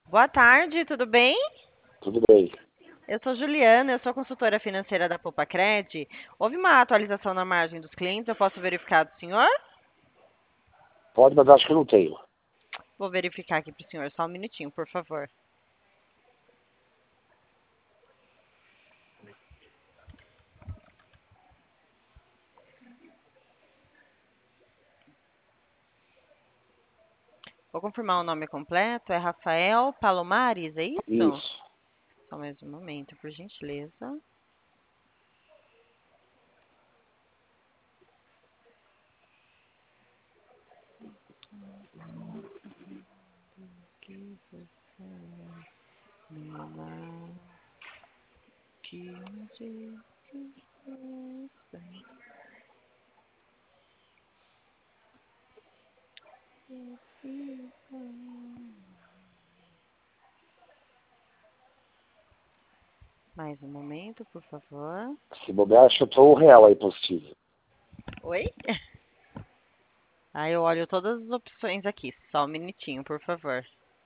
Boa tarde, tudo bem? Tudo bem. Eu sou Juliana, eu sou consultora financeira da Popacred. Houve uma atualização na margem dos clientes, eu posso verificar do senhor? Pode, mas acho que eu não tenho. Vou verificar aqui para o senhor, só um minutinho, por favor. Vou confirmar o nome completo, é Rafael Palomares, é isso? Isso. Só mais um momento, por gentileza. Que você me ama, que mais um momento, por favor. Se bobear, acho que eu tô R$ 1 aí positivo. Oi? Eu olho todas as opções aqui. Só um minutinho, por favor.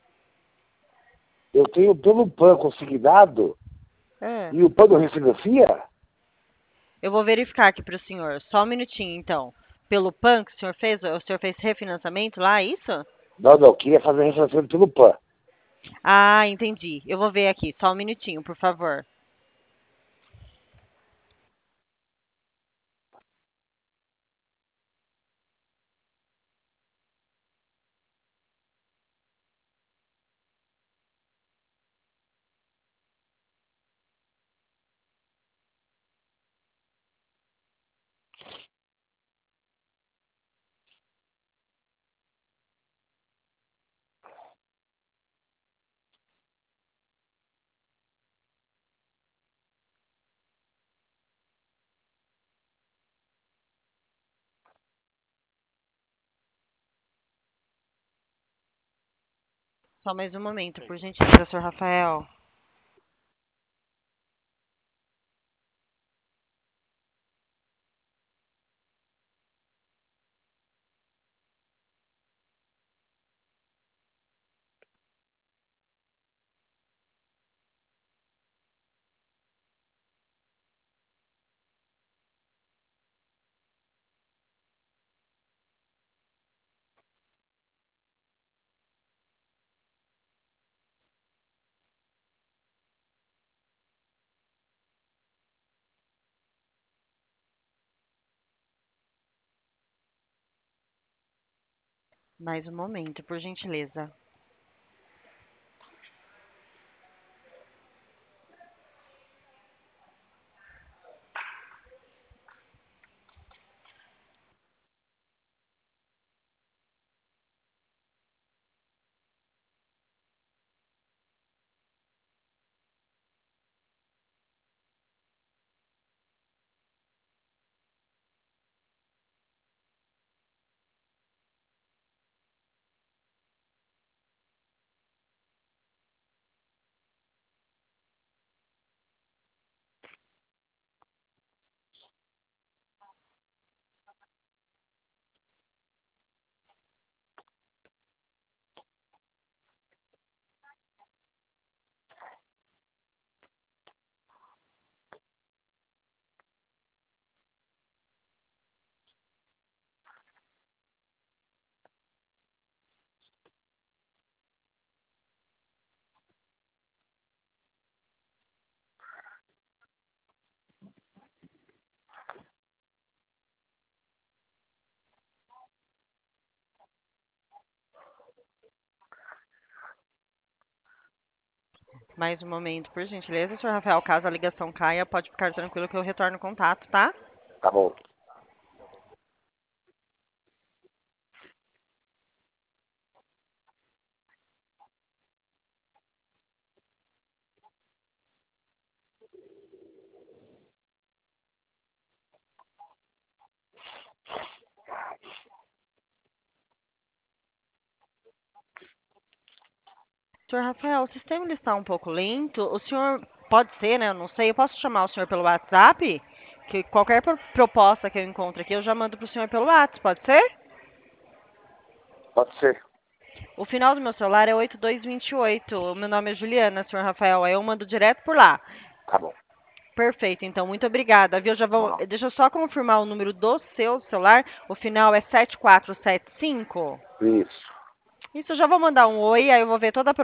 Eu tenho pelo PAN consignado É. e o PAN não refinancia? Eu vou verificar aqui para o senhor. Só um minutinho, então. Pelo PAN que o senhor fez refinanciamento lá, é isso? Não, não. Queria fazer refinanciamento pelo PAN. Ah, entendi. Eu vou ver aqui. Só um minutinho, por favor. Só mais um momento, por gentileza, senhor Rafael. Mais um momento, por gentileza. Mais um momento, por gentileza, senhor Rafael. Caso a ligação caia, pode ficar tranquilo que eu retorno o contato, tá? Tá bom. Senhor Rafael, o sistema ele está um pouco lento. O senhor pode ser, né? Eu não sei. Eu posso chamar o senhor pelo WhatsApp? Que qualquer proposta que eu encontro aqui, eu já mando para o senhor pelo WhatsApp, pode ser? Pode ser. O final do meu celular é 8228. O meu nome é Juliana, senhor Rafael. Aí eu mando direto por lá. Tá bom. Perfeito, então, muito obrigada, viu? Já vou. Não. Deixa eu só confirmar o número do seu celular. O final é 7475. Isso. Isso, eu já vou mandar um oi, aí eu vou ver toda a